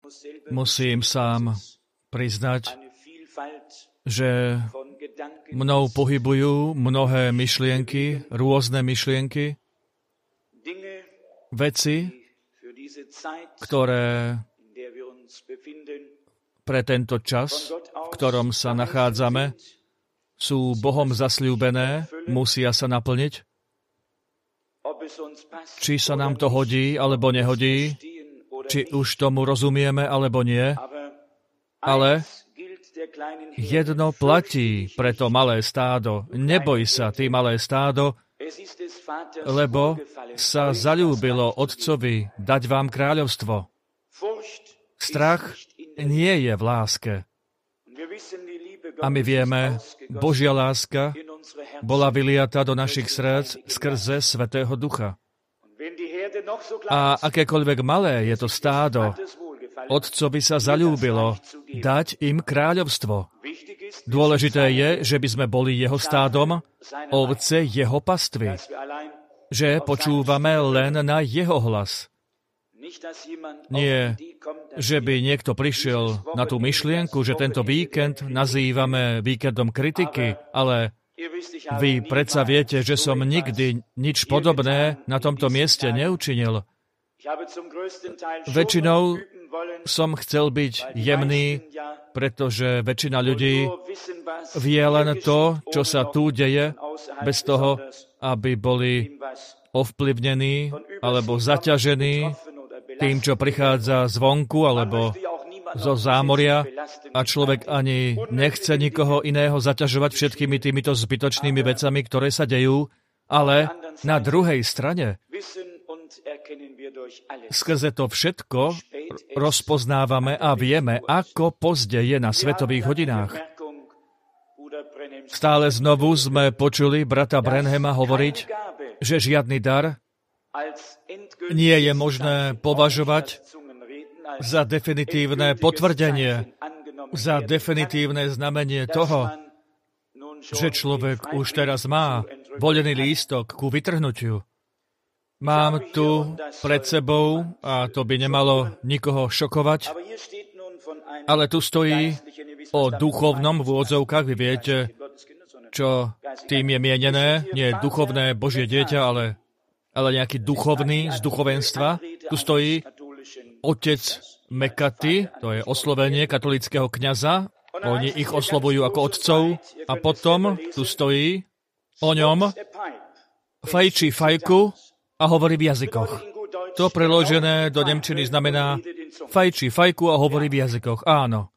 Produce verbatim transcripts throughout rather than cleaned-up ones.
musím sám priznať, že mnou pohybujú mnohé myšlienky, rôzne myšlienky, veci, ktoré pre tento čas, v ktorom sa nachádzame, sú Bohom zasľúbené, musia sa naplniť. Či sa nám to hodí, alebo nehodí, či už tomu rozumieme, alebo nie, ale jedno platí pre to malé stádo. Neboj sa, ty malé stádo, lebo sa zaľúbilo Otcovi dať vám kráľovstvo. Strach nie je v láske. A my vieme, Božia láska bola vyliata do našich srdc skrze Svätého Ducha. A akékoľvek malé je to stádo, Otcovi sa zaľúbilo dať im kráľovstvo. Dôležité je, že by sme boli jeho stádom, ovce jeho pastvy. Že počúvame len na jeho hlas. Nie, že by niekto prišiel na tú myšlienku, že tento víkend nazývame víkendom kritiky, ale vy predsa viete, že som nikdy nič podobné na tomto mieste neučinil. Väčšinou som chcel byť jemný, pretože väčšina ľudí vie len to, čo sa tu deje, bez toho, aby boli ovplyvnení alebo zaťažení tým, čo prichádza zvonku alebo zo zámoria a človek ani nechce nikoho iného zaťažovať všetkými týmito zbytočnými vecami, ktoré sa dejú, ale na druhej strane skrze to všetko rozpoznávame a vieme, ako pozde je na svetových hodinách. Stále znovu sme počuli brata Branhama hovoriť, že žiadny dar nie je možné považovať za definitívne potvrdenie, za definitívne znamenie toho, že človek už teraz má voľný lístok ku vytrhnutiu. Mám tu pred sebou, a to by nemalo nikoho šokovať, ale tu stojí o duchovnom v úvodzovkách. Vy viete, čo tým je mienené. Nie duchovné Božie dieťa, ale, ale nejaký duchovný z duchovenstva. Tu stojí otec Mekaty, to je oslovenie katolického kňaza. Oni ich oslovujú ako otcov. A potom tu stojí o ňom, fajčí fajku a hovorí v jazykoch. To preložené do nemčiny znamená fajčí fajku a hovorí v jazykoch. Áno.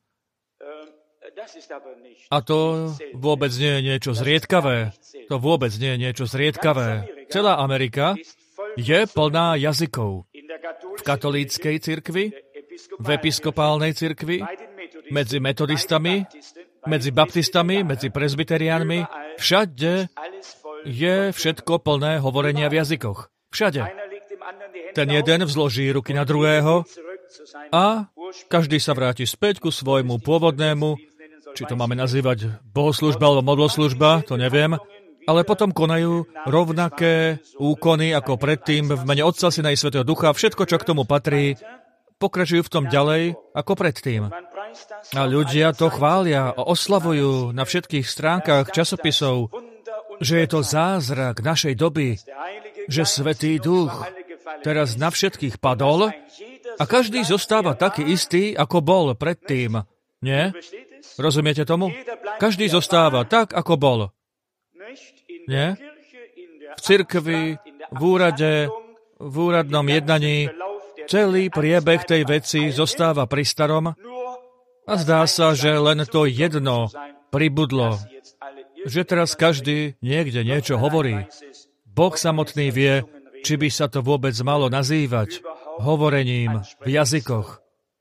A to vôbec nie je niečo zriedkavé. To vôbec nie je niečo zriedkavé. Celá Amerika je plná jazykov. V katolíckej cirkvi, v episkopálnej cirkvi, medzi metodistami, medzi baptistami, medzi presbyteriánmi, všade je všetko plné hovorenia v jazykoch. Všade. Ten jeden vzloží ruky na druhého a každý sa vráti späť ku svojmu pôvodnému, či to máme nazývať bohoslužba alebo modloslužba, to neviem, ale potom konajú rovnaké úkony ako predtým v mene Otca, Syna i Svätého Ducha. Všetko, čo k tomu patrí, pokračujú v tom ďalej ako predtým. A ľudia to chvália a oslavujú na všetkých stránkach časopisov, že je to zázrak našej doby, že Svätý Duch teraz na všetkých padol a každý zostáva taký istý, ako bol predtým. Nie? Rozumiete tomu? Každý zostáva tak, ako bol. Nie? V cirkvi, v úrade, v úradnom jednaní celý priebeh tej veci zostáva pri starom a zdá sa, že len to jedno pribudlo, že teraz každý niekde niečo hovorí. Boh samotný vie, či by sa to vôbec malo nazývať hovorením v jazykoch.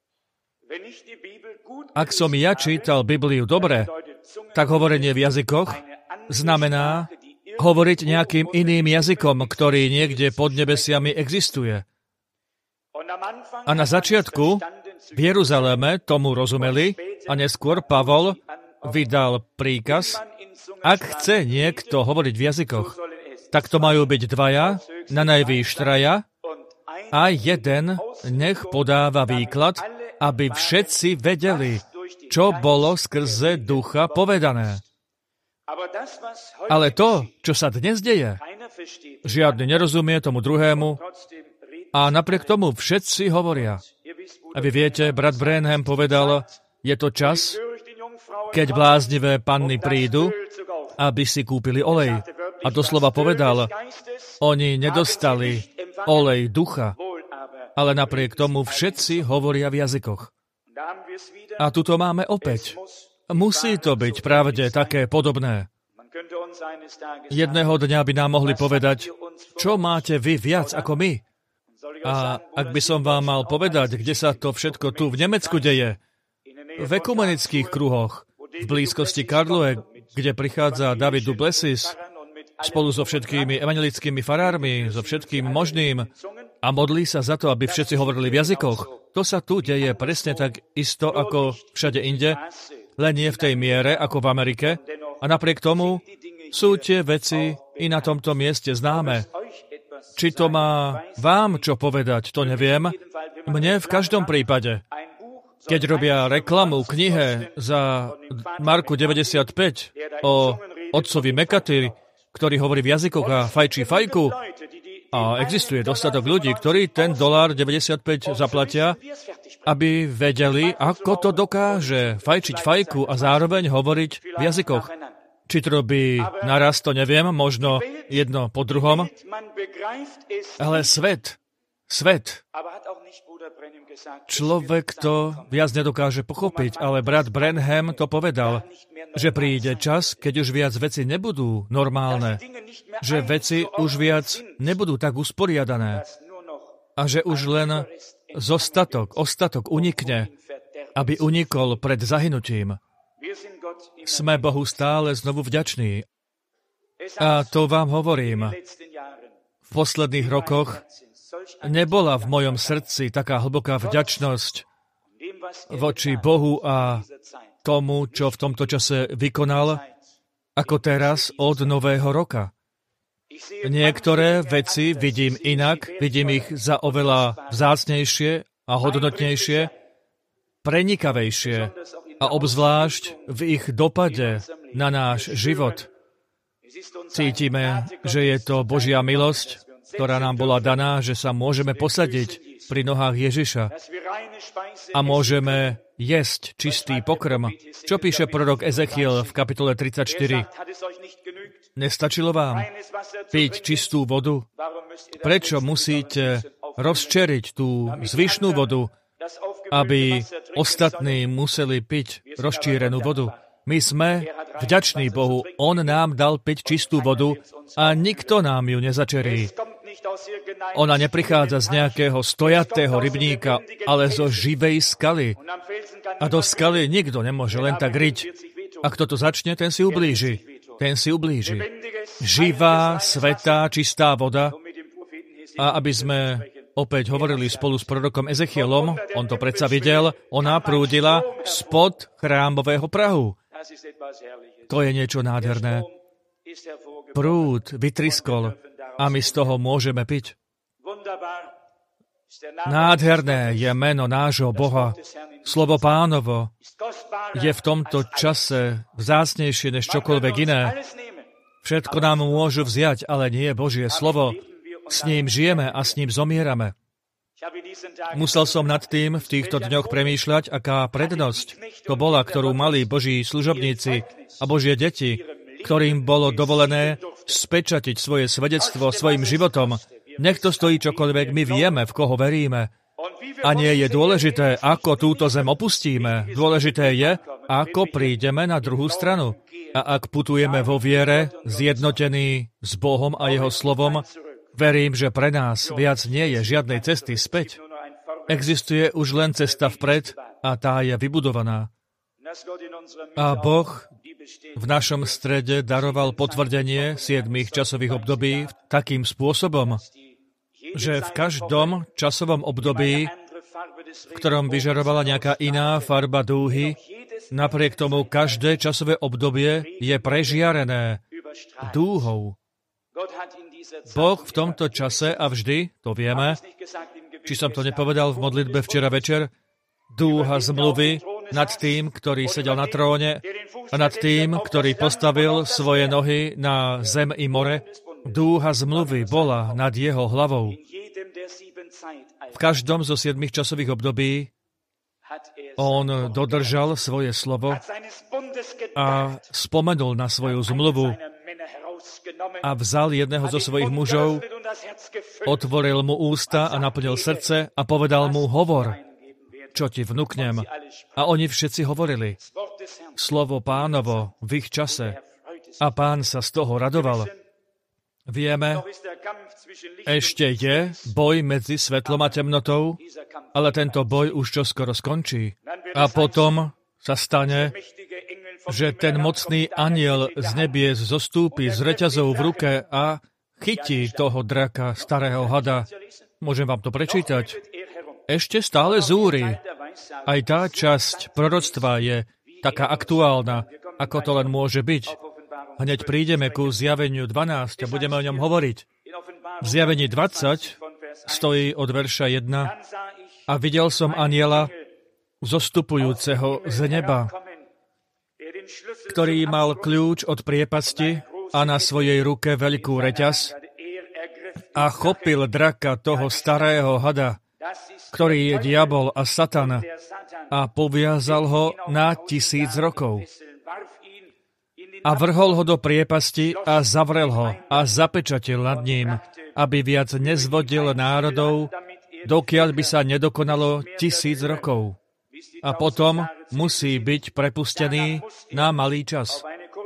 Ak som ja čítal Bibliu dobre, tak hovorenie v jazykoch znamená hovoriť nejakým iným jazykom, ktorý niekde pod nebesiami existuje. A na začiatku v Jeruzaléme tomu rozumeli a neskôr Pavol vydal príkaz, ak chce niekto hovoriť v jazykoch, tak to majú byť dvaja, na najvýš traja, a jeden nech podáva výklad aby všetci vedeli, čo bolo skrze ducha povedané. Ale to, čo sa dnes deje, žiadny nerozumie tomu druhému a napriek tomu všetci hovoria. A vy viete, brat Branham povedal, je to čas, keď bláznivé panny prídu, aby si kúpili olej. A doslova povedal, oni nedostali olej ducha, ale napriek tomu všetci hovoria v jazykoch. A tuto máme opäť. Musí to byť pravde také podobné. Jedného dňa by nám mohli povedať, čo máte vy viac ako my? A ak by som vám mal povedať, kde sa to všetko tu v Nemecku deje, v ekumenických kruhoch, v blízkosti Karlove, kde prichádza David du Plessis, spolu so všetkými evangelickými farármi, so všetkým možným a modlí sa za to, aby všetci hovorili v jazykoch. To sa tu deje presne tak isto ako všade inde, len nie v tej miere ako v Amerike. A napriek tomu sú tie veci i na tomto mieste známe. Či to má vám čo povedať, to neviem. Mne v každom prípade. Keď robia reklamu knihe za marku deväťdesiatpäť o otcovi Mekatiri, ktorý hovorí v jazykoch a fajčí fajku, a existuje dostatok ľudí, ktorí ten dolár deväťdesiatpäť zaplatia, aby vedeli, ako to dokáže fajčiť fajku a zároveň hovoriť v jazykoch. Či to robí naraz, to neviem, možno jedno po druhom. Ale svet, svet, človek to viac nedokáže pochopiť, ale brat Branham to povedal, že príde čas, keď už viac veci nebudú normálne, že veci už viac nebudú tak usporiadané a že už len zostatok, ostatok unikne, aby unikol pred zahynutím. Sme Bohu stále znovu vďační. A to vám hovorím. V posledných rokoch nebola v mojom srdci taká hlboká vďačnosť voči Bohu a tomu, čo v tomto čase vykonal, ako teraz od Nového roka. Niektoré veci vidím inak, vidím ich za oveľa vzácnejšie a hodnotnejšie, prenikavejšie a obzvlášť v ich dopade na náš život. Cítime, že je to Božia milosť, ktorá nám bola daná, že sa môžeme posadiť pri nohách Ježiša a môžeme jesť čistý pokrm. Čo píše prorok Ezechiel v kapitole tridsaťštyri? Nestačilo vám piť čistú vodu? Prečo musíte rozčeriť tú zvyšnú vodu, aby ostatní museli piť rozčírenú vodu? My sme vďační Bohu. On nám dal piť čistú vodu a nikto nám ju nezačerí. Ona neprichádza z nejakého stojatého rybníka, ale zo živej skaly. A do skaly nikto nemôže len tak riť. A kto to začne, ten si ublíži. Ten si ublíži. Živá, svätá, čistá voda. A aby sme opäť hovorili spolu s prorokom Ezechielom, on to predsa videl, ona prúdila spod chrámového prahu. To je niečo nádherné. Prúd vytriskol a my z toho môžeme piť. Nádherné je meno nášho Boha. Slovo Pánovo je v tomto čase vzácnejšie než čokoľvek iné. Všetko nám môžu vziať, ale nie je Božie slovo. S ním žijeme a s ním zomierame. Musel som nad tým v týchto dňoch premýšľať, aká prednosť to bola, ktorú mali Boží služobníci a Božie deti, ktorým bolo dovolené spečatiť svoje svedectvo svojim životom. Nech to stojí čokoľvek, my vieme, v koho veríme. A nie je dôležité, ako túto zem opustíme. Dôležité je, ako prídeme na druhú stranu. A ak putujeme vo viere, zjednotení s Bohom a Jeho slovom, verím, že pre nás viac nie je žiadnej cesty späť. Existuje už len cesta vpred a tá je vybudovaná. A Boh v našom strede daroval potvrdenie siedmých časových období takým spôsobom, že v každom časovom období, v ktorom vyžarovala nejaká iná farba dúhy, napriek tomu každé časové obdobie je prežiarené dúhou. Boh v tomto čase a vždy, to vieme, či som to nepovedal v modlitbe včera večer, dúha zmluvy nad tým, ktorý sedel na tróne a nad tým, ktorý postavil svoje nohy na zem i more. Dúha zmluvy bola nad jeho hlavou. V každom zo siedmich časových období on dodržal svoje slovo a spomenul na svoju zmluvu a vzal jedného zo svojich mužov, otvoril mu ústa a naplnil srdce a povedal mu, hovor, čo ti vnuknem. A oni všetci hovorili slovo Pánovo v ich čase a Pán sa z toho radoval. Vieme, ešte je boj medzi svetlom a temnotou, ale tento boj už čoskoro skončí. A potom sa stane, že ten mocný anjel z nebies zostúpi s reťazou v ruke a chytí toho draka, starého hada. Môžem vám to prečítať. Ešte stále zúri. Aj tá časť proroctva je taká aktuálna, ako to len môže byť. Hneď prídeme ku zjaveniu dvanásť a budeme o ňom hovoriť. V zjavení dvadsať stojí od verša jeden. A videl som anjela zostupujúceho z neba, ktorý mal kľúč od priepasti a na svojej ruke veľkú reťaz a chopil draka, toho starého hada, ktorý je diabol a satan, a poviazal ho na tisíc rokov. A vrhol ho do priepasti a zavrel ho a zapečatil nad ním, aby viac nezvodil národov, dokiaľ by sa nedokonalo tisíc rokov. A potom musí byť prepustený na malý čas.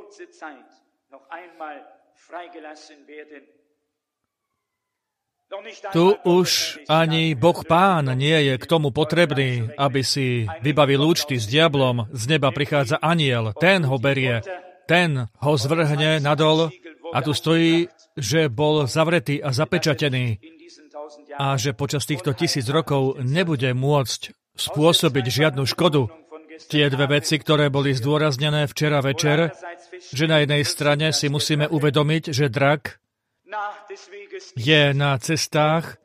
Tu už ani Boh Pán nie je k tomu potrebný, aby si vybavil účty s diablom. Z neba prichádza anjel, ten ho berie, ten ho zvrhne nadol a tu stojí, že bol zavretý a zapečatený a že počas týchto tisíc rokov nebude môcť spôsobiť žiadnu škodu. Tie dve veci, ktoré boli zdôraznené včera večer, že na jednej strane si musíme uvedomiť, že drak je na cestách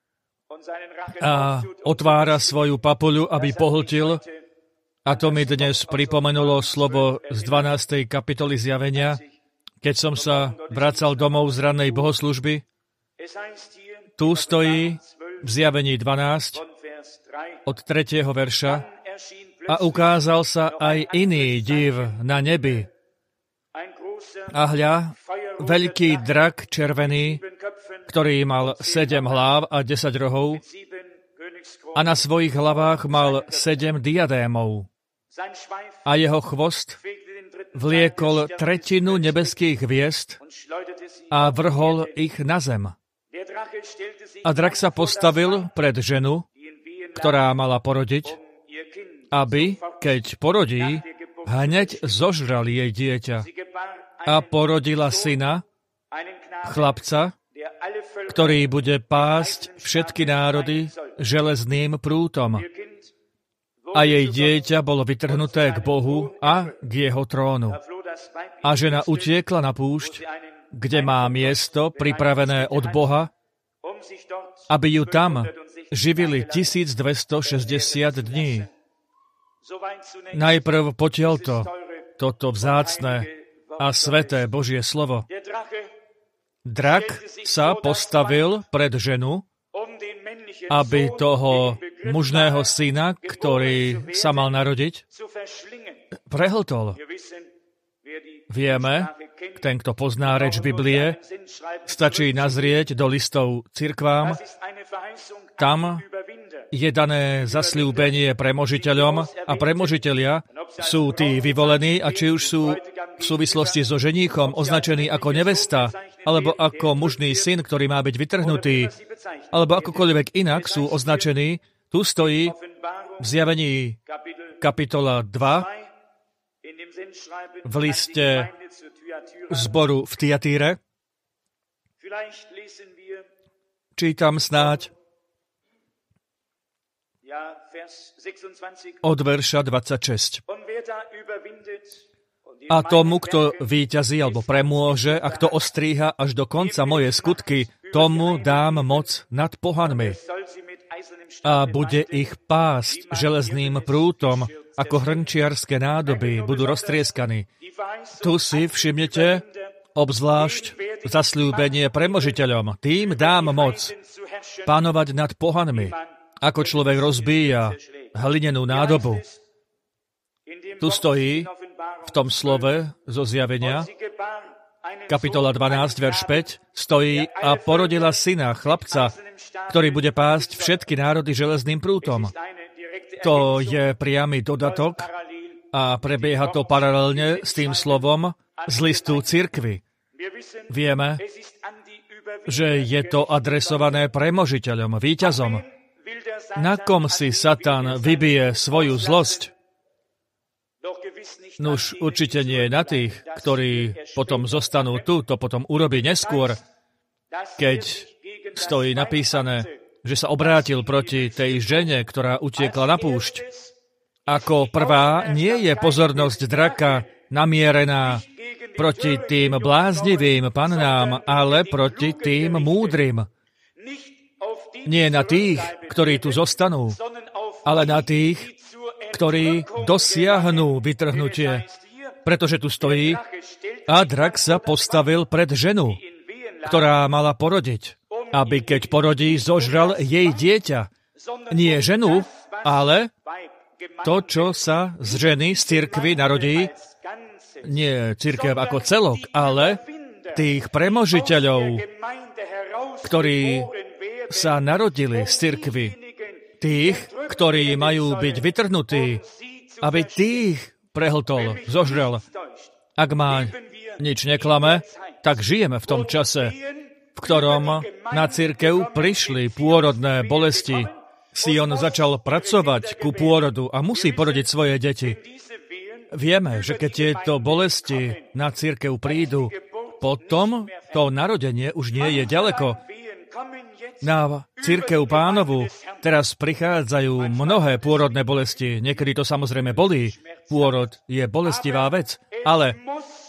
a otvára svoju papuľu, aby pohltil. A to mi dnes pripomenulo slovo z dvanástej kapitoly Zjavenia, keď som sa vracal domov z rannej bohoslužby. Tu stojí v Zjavení dvanásť od tretieho verša a ukázal sa aj iný div na nebi. A hľa, veľký drak červený, ktorý mal sedem hlav a desať rohov a na svojich hlavách mal sedem diadémov. A jeho chvost vliekol tretinu nebeských hviezd a vrhol ich na zem. A drak sa postavil pred ženu, ktorá mala porodiť, aby, keď porodí, hneď zožral jej dieťa. A porodila syna, chlapca, ktorý bude pásť všetky národy železným prútom. A jej dieťa bolo vytrhnuté k Bohu a k jeho trónu. A žena utiekla na púšť, kde má miesto pripravené od Boha, aby ju tam živili tisícdvestošesťdesiat dní. Najprv potiaľto toto vzácne a sveté Božie slovo. Drak sa postavil pred ženu, aby toho mužného syna, ktorý sa mal narodiť, prehltol. Vieme, ten, kto pozná reč Biblie, stačí nazrieť do listov cirkvám. Tam je dané zasľúbenie premožiteľom a premožitelia sú tí vyvolení a či už sú v súvislosti so ženíchom označení ako nevesta, alebo ako mužný syn, ktorý má byť vytrhnutý, alebo akokoľvek inak sú označení. Tu stojí v Zjavení kapitola dva v liste zboru v Tiatíre. Čítam snáď od verša dvadsaťšesť. A tomu, kto víťazí alebo premôže a kto ostríha až do konca moje skutky, tomu dám moc nad pohanmi. a bude ich pásť železným prútom, ako hrnčiarske nádoby budú roztrieskaní. Tu si všimnete obzvlášť zasľúbenie premožiteľom. Tým dám moc panovať nad pohanmi, ako človek rozbíja hlinenú nádobu. Tu stojí v tom slove zo Zjavenia, kapitola dvanásť, verš päť, stojí a porodila syna, chlapca, ktorý bude pásť všetky národy železným prútom. To je priamy dodatok a prebieha to paralelne s tým slovom z listu cirkvi. Vieme, že je to adresované premožiteľom, víťazom. Na kom si Satan vybije svoju zlosť? Nuž určite nie na tých, ktorí potom zostanú tu, to potom urobí neskôr, keď stojí napísané, že sa obrátil proti tej žene, ktorá utiekla na púšť. Ako prvá nie je pozornosť draka namierená proti tým bláznivým pannám, ale proti tým múdrym. Nie na tých, ktorí tu zostanú, ale na tých, ktorí dosiahnu vytrhnutie. Pretože tu stojí a drak sa postavil pred ženu, ktorá mala porodiť, aby keď porodí, zožral jej dieťa. Nie ženu, ale to, čo sa z ženy, z cirkvi narodí, nie cirkev ako celok, ale tých premožiteľov, ktorí sa narodili z cirkvi, tých, ktorí majú byť vytrhnutí, aby tých prehltol, zožrel. Ak ma nič neklame, tak žijeme v tom čase, v ktorom na cirkev prišli pôrodné bolesti. Sion začal pracovať ku pôrodu a musí porodiť svoje deti. Vieme, že keď tieto bolesti na cirkev prídu, potom to narodenie už nie je ďaleko. Na cirkev Pánovu teraz prichádzajú mnohé pôrodné bolesti. Niekedy to samozrejme bolí. Pôrod je bolestivá vec, ale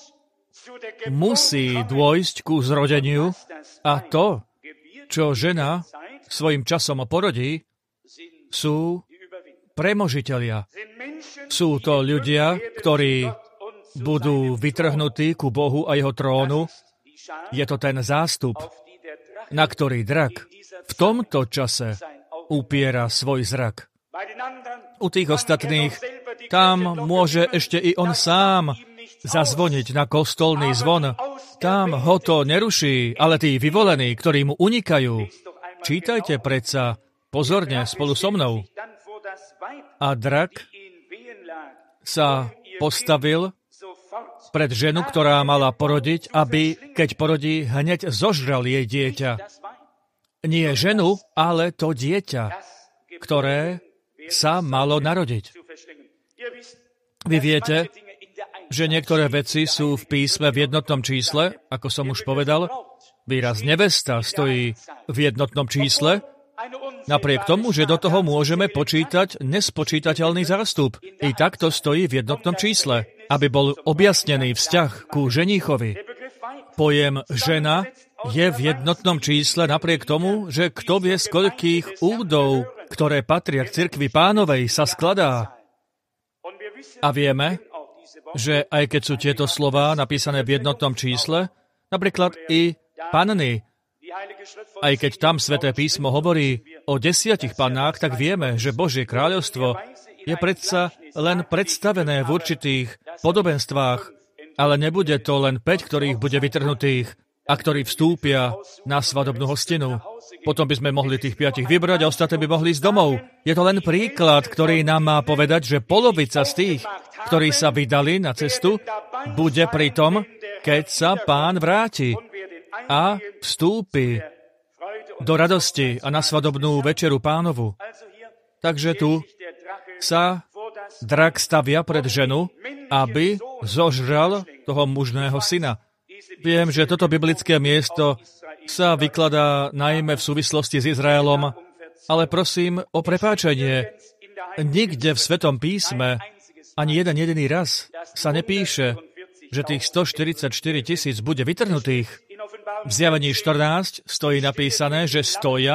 musí dôjsť ku zrodeniu a to, čo žena svojim časom porodí, sú premožitelia. Sú to ľudia, ktorí budú vytrhnutí ku Bohu a jeho trónu. Je to ten zástup, na ktorý drak v tomto čase upiera svoj zrak. U tých ostatných tam môže ešte i on sám zazvoniť na kostolný zvon. Tam ho to neruší, ale tí vyvolení, ktorí mu unikajú, čítajte predsa pozorne spolu so mnou. A drak sa postavil pred ženu, ktorá mala porodiť, aby, keď porodí, hneď zožral jej dieťa. Nie ženu, ale to dieťa, ktoré sa malo narodiť. Vy viete, že niektoré veci sú v písme v jednotnom čísle, ako som už povedal. Výraz nevesta stojí v jednotnom čísle, napriek tomu, že do toho môžeme počítať nespočítateľný zástup. I tak to stojí v jednotnom čísle, aby bol objasnený vzťah ku ženíchovi. Pojem žena je v jednotnom čísle napriek tomu, že kto vie, z koľkých údov, ktoré patria k cirkvi Pánovej, sa skladá. A vieme, že aj keď sú tieto slová napísané v jednotnom čísle, napríklad i panny, aj keď tam Sväté písmo hovorí o desiatich pannách, tak vieme, že Božie kráľovstvo je predsa len predstavené v určitých podobenstvách, ale nebude to len päť, ktorých bude vytrhnutých a ktorí vstúpia na svadobnú hostinu. Potom by sme mohli tých piatich vybrať a ostatní by mohli ísť domov. Je to len príklad, ktorý nám má povedať, že polovica z tých, ktorí sa vydali na cestu, bude pri tom, keď sa Pán vráti a vstúpi do radosti a na svadobnú večeru Pánovu. Takže tu sa drak stavia pred ženu, aby zožral toho mužného syna. Viem, že toto biblické miesto sa vykladá najmä v súvislosti s Izraelom, ale prosím o prepáčenie. Nikde v Svetom písme ani jeden jediný raz sa nepíše, že tých stoštyridsaťštyri tisíc bude vytrhnutých. V Zjavení štrnásť stojí napísané, že stoja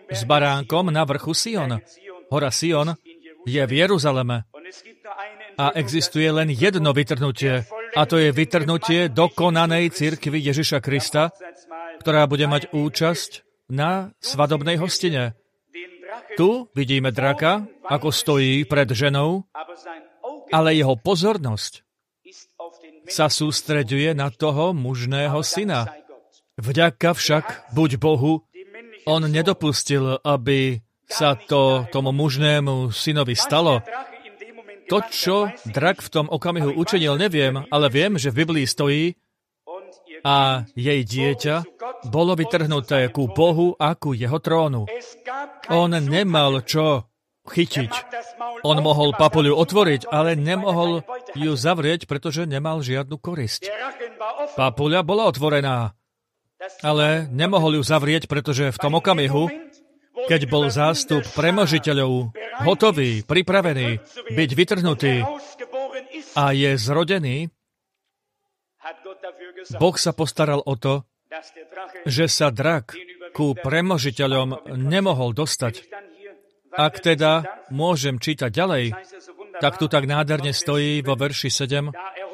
s baránkom na vrchu Sion. Hora Sion je v Jeruzaleme. A existuje len jedno vytrhnutie. A to je vytrhnutie dokonanej cirkvi Ježiša Krista, ktorá bude mať účasť na svadobnej hostine. Tu vidíme draka, ako stojí pred ženou, ale jeho pozornosť sa sústreďuje na toho mužného syna. Vďaka však, buď Bohu, on nedopustil, aby sa to tomu mužnému synovi stalo. To, čo drak v tom okamihu učinil, neviem, ale viem, že v Biblii stojí a jej dieťa bolo vytrhnuté ku Bohu a ku jeho trónu. On nemal čo chytiť. On mohol papuľu otvoriť, ale nemohol ju zavrieť, pretože nemal žiadnu korisť. Papuľa bola otvorená, ale nemohol ju zavrieť, pretože v tom okamihu, keď bol zástup premožiteľov hotový, pripravený byť vytrhnutý a je zrodený, Boh sa postaral o to, že sa drak ku premožiteľom nemohol dostať. Ak teda môžem čítať ďalej, tak tu tak nádherne stojí vo verši sedem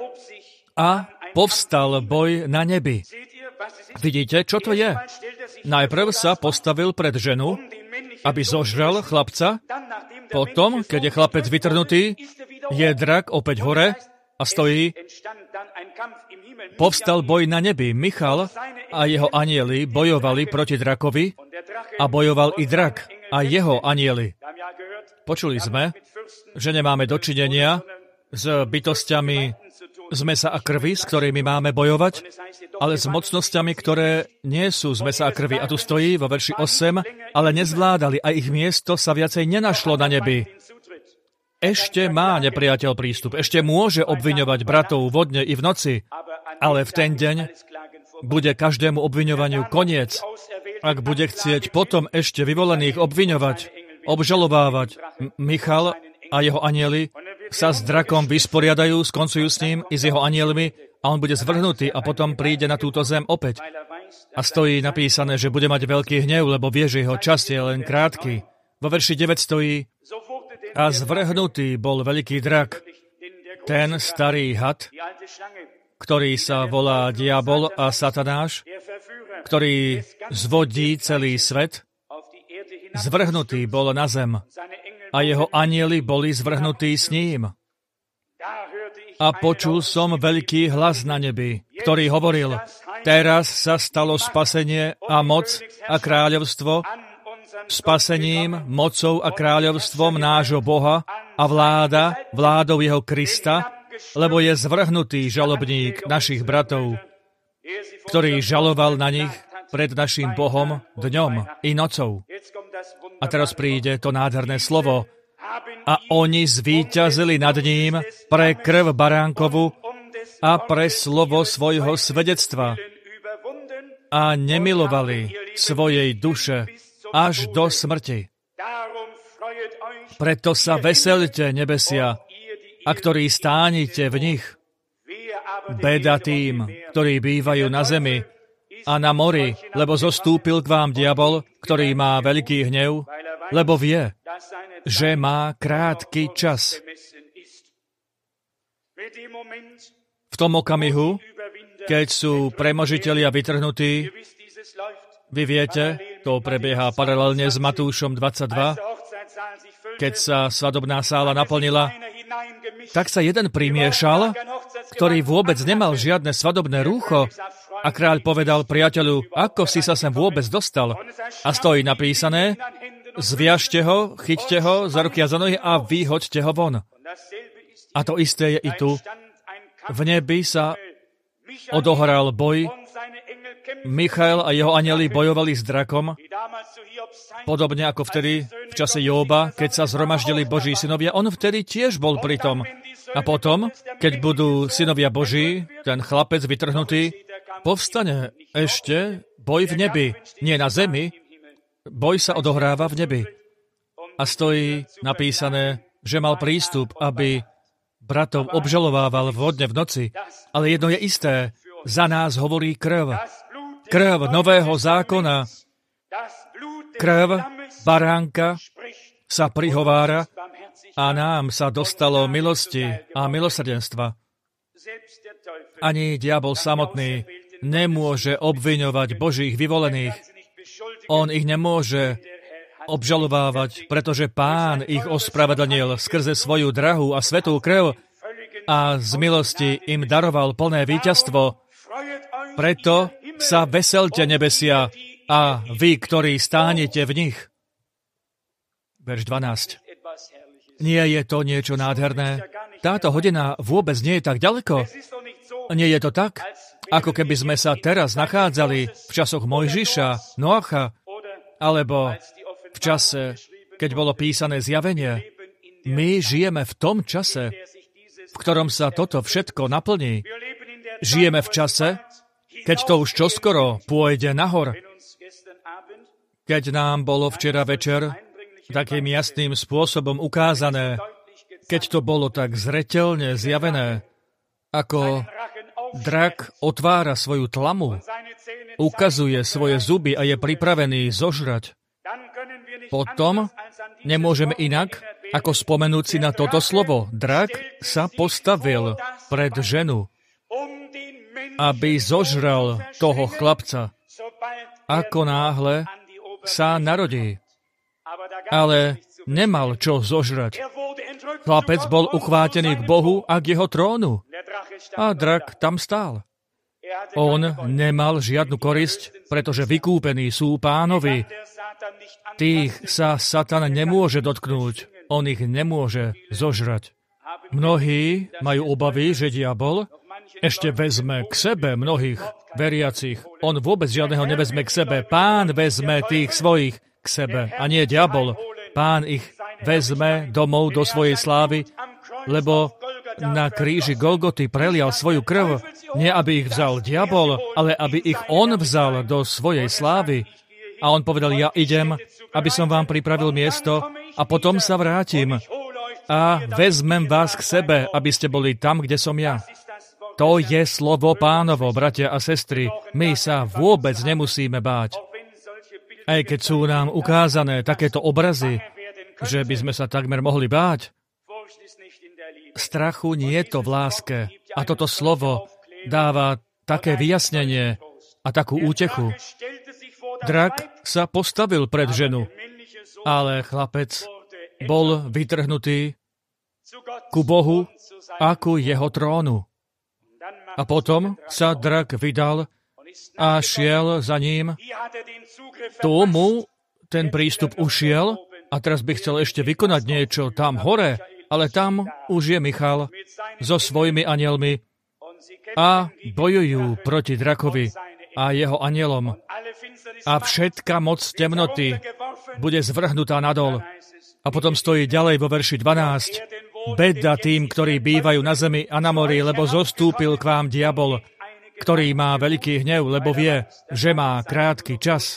a povstal boj na nebi. Vidíte, čo to je? Najprv sa postavil pred ženu, aby zožral chlapca, potom, keď je chlapec vytrhnutý, je drak opäť hore a stojí. Povstal boj na nebi. Michal a jeho anjeli bojovali proti drakovi a bojoval i drak a jeho anjeli. Počuli sme, že nemáme dočinenia s bytostiami z mesa a krvi, s ktorými máme bojovať, ale s mocnosťami, ktoré nie sú z mesa a krvi. A tu stojí vo verši osem, ale nezvládali a ich miesto sa viacej nenašlo na nebi. Ešte má nepriateľ prístup, ešte môže obviňovať bratov vodne i v noci, ale v ten deň bude každému obviňovaniu koniec. Ak bude chcieť potom ešte vyvolených obviňovať, obžalovávať, Michal a jeho anjeli sa s drakom vysporiadajú, skoncujú s ním i s jeho anjelmi a on bude zvrhnutý a potom príde na túto zem opäť. A stojí napísané, že bude mať veľký hnev, lebo vie, že jeho čas je len krátky. Vo verši deväť stojí a zvrhnutý bol veľký drak, ten starý had, ktorý sa volá diabol a satanáš, ktorý zvodí celý svet, zvrhnutý bol na zem a jeho anjeli boli zvrhnutí s ním. A počul som veľký hlas na nebi, ktorý hovoril, teraz sa stalo spasenie a moc a kráľovstvo spasením, mocou a kráľovstvom nášho Boha a vláda, vládou jeho Krista, lebo je zvrhnutý žalobník našich bratov, ktorý žaloval na nich pred našim Bohom dňom i nocou. A teraz príde to nádherné slovo. A oni zvíťazili nad ním pre krv baránkovu a pre slovo svojho svedectva a nemilovali svojej duše až do smrti. Preto sa veselte, nebesia, a ktorí stánite v nich. Beda tým, ktorí bývajú na zemi a na mori, lebo zostúpil k vám diabol, ktorý má veľký hnev, lebo vie, že má krátky čas. V tom okamihu, keď sú premožitelia vytrhnutí, vy viete, to prebieha paralelne s Matúšom dvadsaťdva, keď sa svadobná sála naplnila, tak sa jeden primiešal, ktorý vôbec nemal žiadne svadobné rúcho a kráľ povedal priateľu, ako si sa sem vôbec dostal. A stojí napísané, zviažte ho, chyťte ho za ruky a za nohy a vyhoďte ho von. A to isté je i tu. V nebi sa odohral boj. Michael a jeho anjeli bojovali s drakom, podobne ako vtedy v čase Jóba, keď sa zhromaždili Boží synovia. On vtedy tiež bol pri tom. A potom, keď budú synovia Boží, ten chlapec vytrhnutý, povstane ešte boj v nebi, nie na zemi, boj sa odohráva v nebi. A stojí napísané, že mal prístup, aby bratov obžalovával vodne v noci. Ale jedno je isté, za nás hovorí krv. Krv nového zákona. Krv baránka sa prihovára a nám sa dostalo milosti a milosrdenstva. Ani diabol samotný nemôže obviňovať Božích vyvolených. On ich nemôže obžalovávať, pretože Pán ich ospravedlnil skrze svoju drahú a svätú krv a z milosti im daroval plné víťazstvo. Preto sa veselte, nebesia, a vy, ktorí stánete v nich. Verš dvanásť. Nie je to niečo nádherné? Táto hodina vôbec nie je tak ďaleko. Nie je to tak, ako keby sme sa teraz nachádzali v časoch Mojžiša, Noacha, alebo v čase, keď bolo písané zjavenie. My žijeme v tom čase, v ktorom sa toto všetko naplní. Žijeme v čase, keď to už čoskoro pôjde nahor. Keď nám bolo včera večer takým jasným spôsobom ukázané, keď to bolo tak zreteľne zjavené, ako drak otvára svoju tlamu, ukazuje svoje zuby a je pripravený zožrať. Potom nemôžeme inak, ako spomenúť si na toto slovo. Drak sa postavil pred ženu, aby zožral toho chlapca, ako náhle sa narodí. Ale nemal čo zožrať. Chlapec bol uchvátený k Bohu a k jeho trónu. A drak tam stál. On nemal žiadnu korisť, pretože vykúpení sú Pánovi. Tých sa Satan nemôže dotknúť. On ich nemôže zožrať. Mnohí majú obavy, že diabol ešte vezme k sebe mnohých veriacich. On vôbec žiadneho nevezme k sebe. Pán vezme tých svojich k sebe, a nie diabol. Pán ich vezme domov do svojej slávy, lebo na kríži Golgoty prelial svoju krv. Nie, aby ich vzal diabol, ale aby ich on vzal do svojej slávy. A on povedal, ja idem, aby som vám pripravil miesto a potom sa vrátim a vezmem vás k sebe, aby ste boli tam, kde som ja. To je slovo Pánovo, bratia a sestry. My sa vôbec nemusíme báť. Aj keď sú nám ukázané takéto obrazy, že by sme sa takmer mohli báť. Strachu nie je to v láske. A toto slovo dáva také vyjasnenie a takú útechu. Drak sa postavil pred ženu, ale chlapec bol vytrhnutý ku Bohu a ku jeho trónu. A potom sa drak vydal a šiel za ním. Tomu ten prístup ušiel a teraz by chcel ešte vykonať niečo tam hore, ale tam už je Michal so svojimi anielmi a bojujú proti drakovi a jeho anielom. A všetka moc temnoty bude zvrhnutá nadol. A potom stojí ďalej vo verši dvanásť. Beda tým, ktorí bývajú na zemi a na mori, lebo zostúpil k vám diabol, ktorý má veľký hnev, lebo vie, že má krátky čas.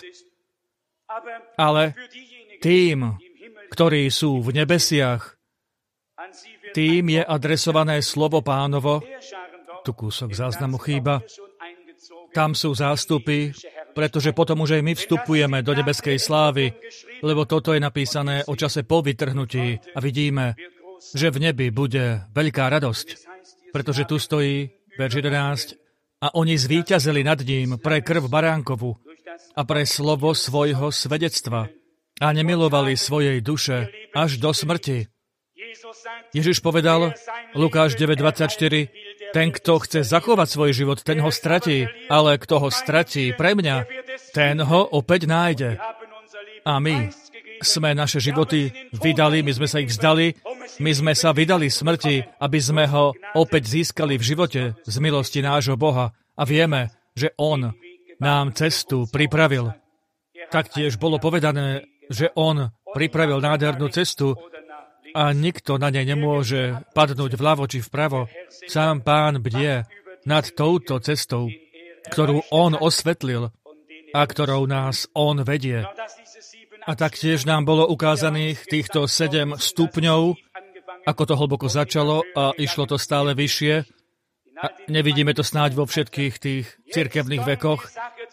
Ale tým, ktorí sú v nebesiach, tým je adresované slovo Pánovo. Tu kúsok záznamu chýba. Tam sú zástupy, pretože potom už aj my vstupujeme do nebeskej slávy, lebo toto je napísané o čase po vytrhnutí a vidíme, že v nebi bude veľká radosť, pretože tu stojí verš jedenásť a oni zvíťazili nad ním pre krv baránkovu a pre slovo svojho svedectva a nemilovali svojej duše až do smrti. Ježiš povedal, Lukáš deväť dvadsaťštyri, ten, kto chce zachovať svoj život, ten ho stratí, ale kto ho stratí pre mňa, ten ho opäť nájde. A my sme naše životy vydali, my sme sa ich vzdali, my sme sa vydali smrti, aby sme ho opäť získali v živote z milosti nášho Boha. A vieme, že on nám cestu pripravil. Taktiež bolo povedané, že on pripravil nádhernú cestu a nikto na nej nemôže padnúť vľavo či vpravo. Sám Pán bdie nad touto cestou, ktorú on osvetlil a ktorou nás on vedie. A taktiež nám bolo ukázaných týchto sedem stupňov, ako to hlboko začalo a išlo to stále vyššie. A nevidíme to snáď vo všetkých tých cirkevných vekoch,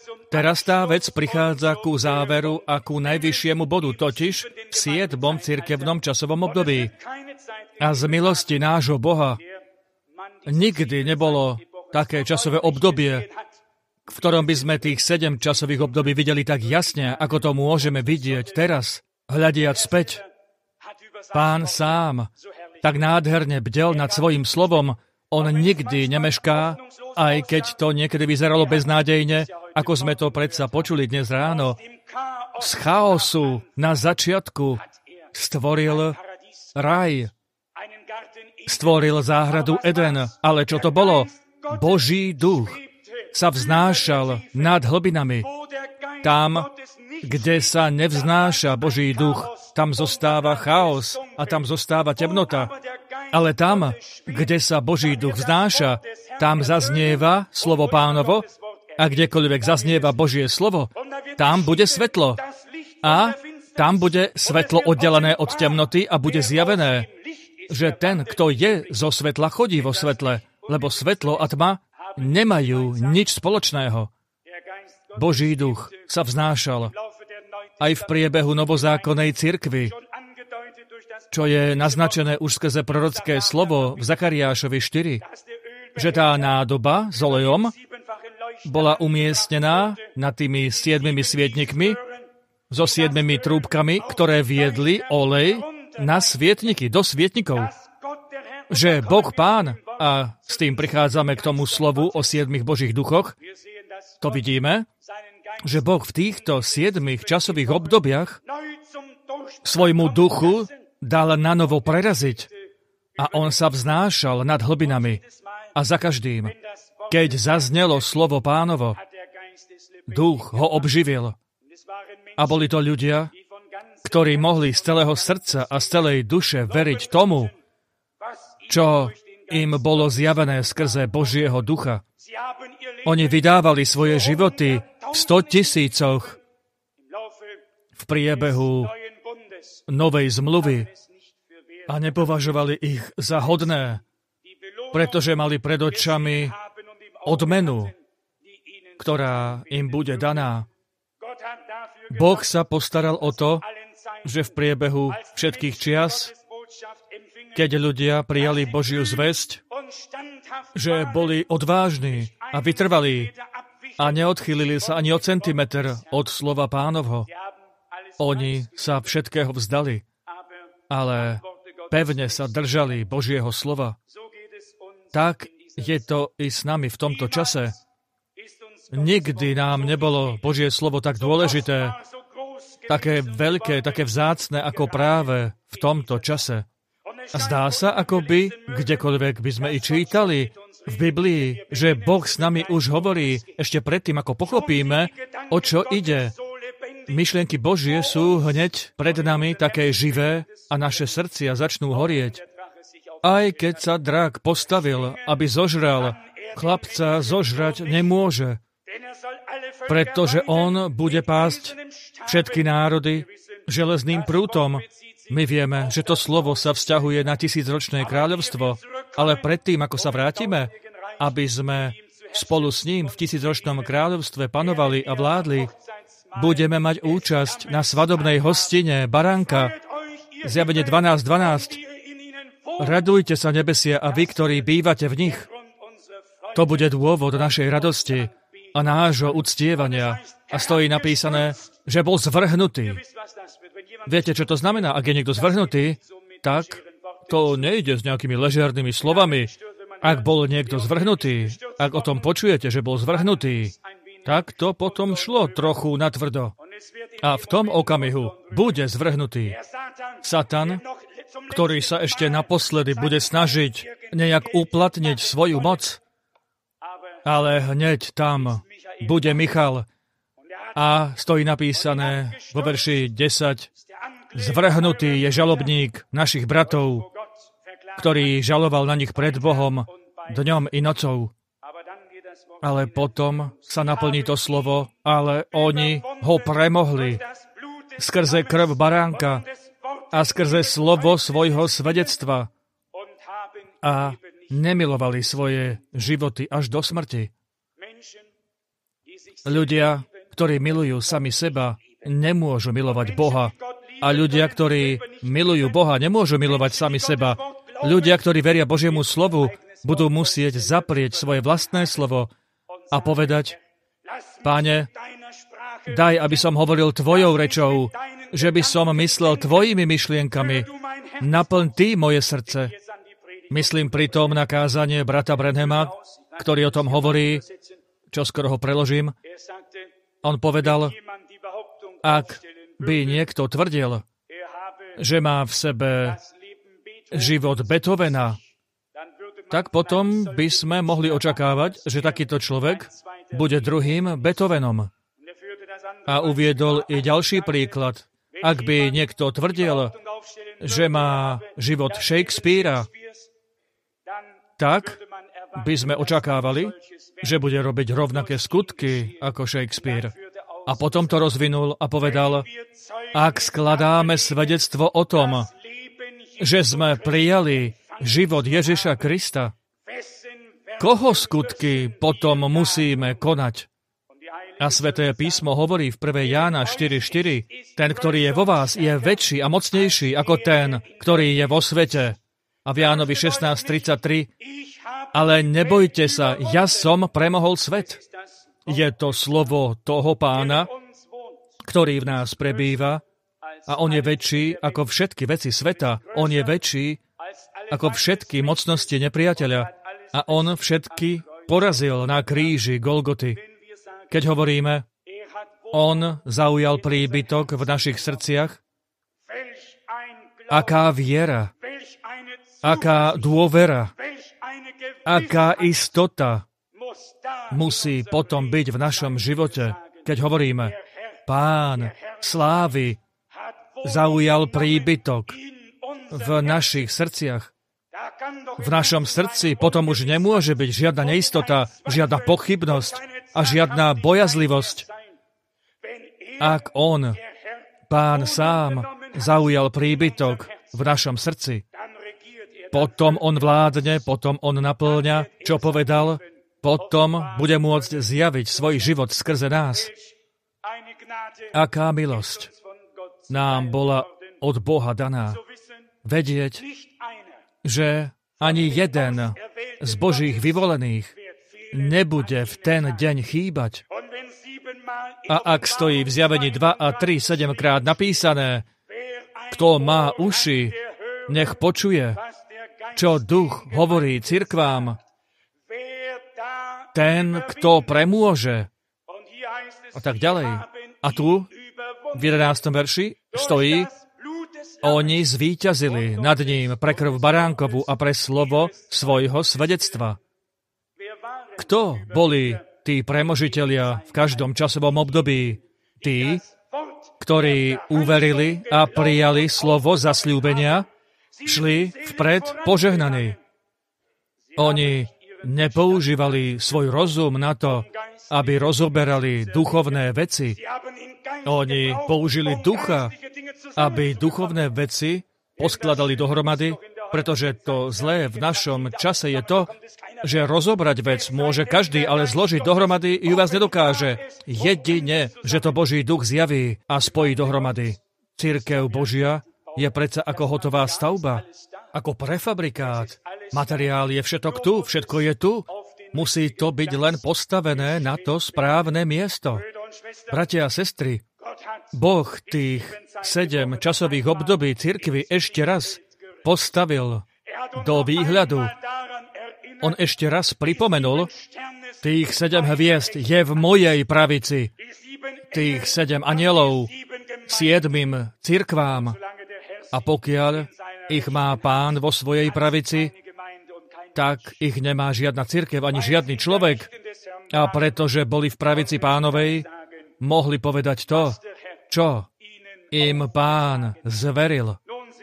Teraz tá vec prichádza ku záveru a ku najvyššiemu bodu, totiž v siedmom cirkevnom časovom období. A z milosti nášho Boha nikdy nebolo také časové obdobie, v ktorom by sme tých sedem časových období videli tak jasne, ako to môžeme vidieť teraz, hľadiac späť. Pán sám tak nádherne bdel nad svojím slovom, on nikdy nemešká, aj keď to niekedy vyzeralo beznádejne, ako sme to predsa počuli dnes ráno. Z chaosu na začiatku stvoril raj, stvoril záhradu Eden, ale čo to bolo? Boží duch sa vznášal nad hlbinami. Tam, kde sa nevznáša Boží duch, tam zostáva chaos a tam zostáva temnota. Ale tam, kde sa Boží duch vznáša, tam zaznieva slovo Pánovo a kdekoľvek zaznieva Božie slovo, tam bude svetlo. A tam bude svetlo oddelené od temnoty a bude zjavené, že ten, kto je zo svetla, chodí vo svetle, lebo svetlo a tma nemajú nič spoločného. Boží duch sa vznášal aj v priebehu novozákonnej cirkvi, čo je naznačené už skrze prorocké slovo v Zachariášovi štyri, že tá nádoba s olejom bola umiestnená nad tými siedmimi svietnikmi so siedmimi trúbkami, ktoré viedli olej na svietniky, do svietnikov. Že Boh Pán, a s tým prichádzame k tomu slovu o siedmich Božích duchoch, to vidíme, že Boh v týchto siedmich časových obdobiach svojmu duchu dal nanovo preraziť a on sa vznášal nad hlbinami. A za každým, keď zaznelo slovo Pánovo, duch ho obživil. A boli to ľudia, ktorí mohli z celého srdca a z celej duše veriť tomu, čo im bolo zjavené skrze Božieho ducha. Oni vydávali svoje životy v sto tisícoch v priebehu novej zmluvy a nepovažovali ich za hodné, pretože mali pred očami odmenu, ktorá im bude daná. Boh sa postaral o to, že v priebehu všetkých čias, keď ľudia prijali Božiu zvesť, že boli odvážni a vytrvalí a neodchýlili sa ani o centimetr od slova Pánovho. Oni sa všetkého vzdali, ale pevne sa držali Božieho slova. Tak je to i s nami v tomto čase. Nikdy nám nebolo Božie slovo tak dôležité, také veľké, také vzácne ako práve v tomto čase. A zdá sa, ako by, kdekoľvek by sme i čítali v Biblii, že Boh s nami už hovorí ešte predtým, ako pochopíme, o čo ide. Myšlienky Božie sú hneď pred nami také živé a naše srdcia začnú horieť. Aj keď sa drak postavil, aby zožral, chlapca zožrať nemôže, pretože on bude pásť všetky národy železným prútom. My vieme, že to slovo sa vzťahuje na tisícročné kráľovstvo, ale predtým, ako sa vrátime, aby sme spolu s ním v tisícročnom kráľovstve panovali a vládli, budeme mať účasť na svadobnej hostine baránka. Zjavenie dvanásť dvanásť. Radujte sa, nebesia, a vy, ktorí bývate v nich. To bude dôvod našej radosti a nášho uctievania. A stojí napísané, že bol zvrhnutý. Viete, čo to znamená? Ak je niekto zvrhnutý, tak to nejde s nejakými ležernými slovami. Ak bol niekto zvrhnutý, ak o tom počujete, že bol zvrhnutý, tak to potom šlo trochu natvrdo. A v tom okamihu bude zvrhnutý Satan, ktorý sa ešte naposledy bude snažiť nejak uplatniť svoju moc, ale hneď tam bude Michal a stojí napísané vo verši desať, zvrhnutý je žalobník našich bratov, ktorý žaloval na nich pred Bohom dňom i nocou. Ale potom sa naplní to slovo, ale oni ho premohli skrze krv baránka a skrze slovo svojho svedectva a nemilovali svoje životy až do smrti. Ľudia, ktorí milujú sami seba, nemôžu milovať Boha. A ľudia, ktorí milujú Boha, nemôžu milovať sami seba. Ľudia, ktorí veria Božiemu slovu, budú musieť zaprieť svoje vlastné slovo a povedať: Páne, daj, aby som hovoril tvojou rečou, že by som myslel tvojimi myšlienkami. Naplň ty moje srdce. Myslím pritom na kázanie brata Branhama, ktorý o tom hovorí, čo skoro ho preložím. On povedal: ak by niekto tvrdil, že má v sebe život Beethovena, tak potom by sme mohli očakávať, že takýto človek bude druhým Beethovenom. A uviedol i ďalší príklad. Ak by niekto tvrdil, že má život Shakespearea, tak by sme očakávali, že bude robiť rovnaké skutky ako Shakespeare. A potom to rozvinul a povedal: ak skladáme svedectvo o tom, že sme prijali život Ježiša Krista, koho skutky potom musíme konať? A Sväté písmo hovorí v prvej Jána štyri štyri: ten, ktorý je vo vás, je väčší a mocnejší ako ten, ktorý je vo svete. A v Jánovi šestnásť tridsaťtri: ale nebojte sa, ja som premohol svet. Je to slovo toho Pána, ktorý v nás prebýva, a on je väčší ako všetky veci sveta. On je väčší ako všetky mocnosti nepriateľa. A on všetky porazil na kríži Golgoty. Keď hovoríme, on zaujal príbytok v našich srdciach, aká viera, aká dôvera, aká istota musí potom byť v našom živote, keď hovoríme: Pán slávy zaujal príbytok v našich srdciach. V našom srdci potom už nemôže byť žiadna neistota, žiadna pochybnosť a žiadna bojazlivosť. Ak on, Pán sám, zaujal príbytok v našom srdci, potom on vládne, potom on naplňa, čo povedal, potom bude môcť zjaviť svoj život skrze nás. Aká milosť nám bola od Boha daná. Vedieť, že ani jeden z Božích vyvolených nebude v ten deň chýbať. A ak stojí v Zjavení dva a tri sedemkrát napísané: kto má uši, nech počuje, čo duch hovorí cirkvám. Ten, kto premôže. A tak ďalej. A tu, v jedenástom verši, stojí: oni zvíťazili nad ním pre krv baránkovu a pre slovo svojho svedectva. Kto boli tí premožitelia v každom časovom období? Tí, ktorí uverili a prijali slovo zasľúbenia, šli vpred požehnaní. Oni nepoužívali svoj rozum na to, aby rozoberali duchovné veci. Oni použili ducha, aby duchovné veci poskladali dohromady, pretože to zlé v našom čase je to, že rozobrať vec môže každý, ale zložiť dohromady ju vás nedokáže. Jedine, že to Boží duch zjaví a spojí dohromady. Cirkev Božia je predsa ako hotová stavba, ako prefabrikát. Materiál je všetok tu, všetko je tu. Musí to byť len postavené na to správne miesto. Bratia a sestry, Boh tých sedem časových období cirkvi ešte raz postavil do výhľadu. On ešte raz pripomenul: tých sedem hviezd je v mojej pravici. Tých sedem anielov siedmim cirkvám. A pokiaľ ich má Pán vo svojej pravici, tak ich nemá žiadna cirkev ani žiadny človek. A pretože boli v pravici Pánovej, mohli povedať to, čo im Pán zveril.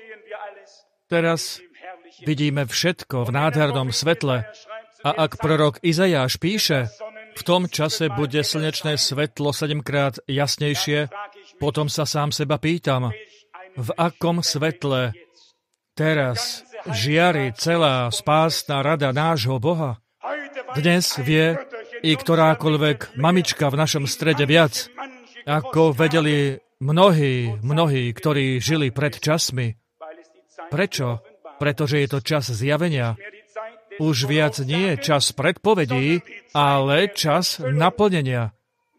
Teraz vidíme všetko v nádhernom svetle. A ak prorok Izajáš píše: v tom čase bude slnečné svetlo sedemkrát jasnejšie, potom sa sám seba pýtam, v akom svetle teraz žiari celá spásna rada nášho Boha. Dnes vie i ktorákoľvek mamička v našom strede viac, ako vedeli mnohí, mnohí, ktorí žili pred časmi. Prečo? Pretože je to čas zjavenia. Už viac nie je čas predpovedí, ale čas naplnenia.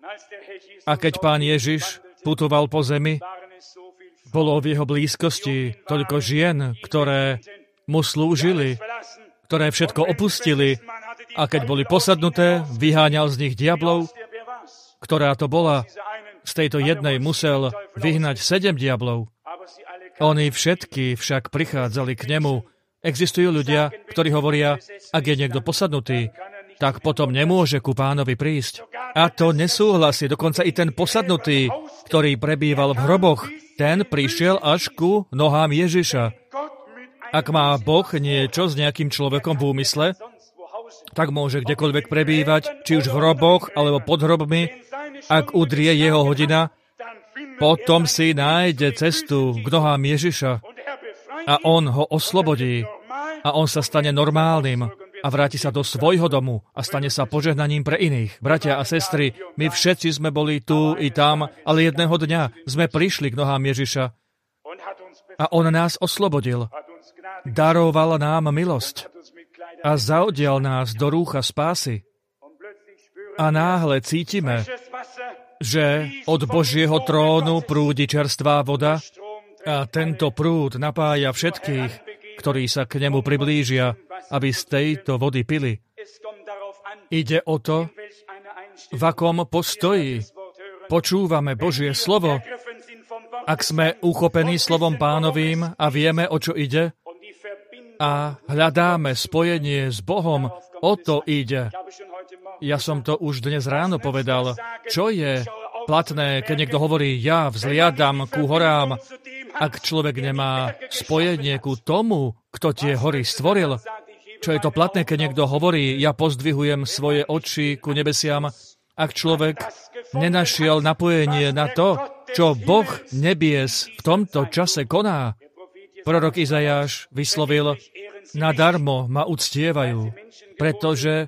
A keď Pán Ježiš putoval po zemi, bolo v jeho blízkosti toľko žien, ktoré mu slúžili, ktoré všetko opustili, a keď boli posadnuté, vyháňal z nich diablov. Ktorá to bola? Z tejto jednej musel vyhnať sedem diablov. Oni všetky však prichádzali k nemu. Existujú ľudia, ktorí hovoria, ak je niekto posadnutý, tak potom nemôže ku Pánovi prísť. A to nesúhlasí. Dokonca i ten posadnutý, ktorý prebýval v hroboch, ten prišiel až ku nohám Ježiša. Ak má Boh niečo s nejakým človekom v úmysle, tak môže kdekoľvek prebývať, či už v hroboch, alebo pod hrobmi. Ak udrie jeho hodina, potom si nájde cestu k nohám Ježiša a on ho oslobodí a on sa stane normálnym a vráti sa do svojho domu a stane sa požehnaním pre iných. Bratia a sestry, my všetci sme boli tu i tam, ale jedného dňa sme prišli k nohám Ježiša a on nás oslobodil. Daroval nám milosť a zaodial nás do rúcha spásy. A náhle cítime, že od Božieho trónu prúdi čerstvá voda a tento prúd napája všetkých, ktorí sa k nemu priblížia, aby z tejto vody pili. Ide o to, v akom postoji počúvame Božie slovo. Ak sme uchopení slovom Pánovým a vieme, o čo ide, a hľadáme spojenie s Bohom, o to ide. Ja som to už dnes ráno povedal. Čo je platné, keď niekto hovorí, ja vzliadam ku horám, ak človek nemá spojenie ku tomu, kto tie hory stvoril? Čo je to platné, keď niekto hovorí, ja pozdvihujem svoje oči ku nebesiam, ak človek nenašiel napojenie na to, čo Boh nebies v tomto čase koná? Prorok Izajáš vyslovil, nadarmo ma uctievajú, pretože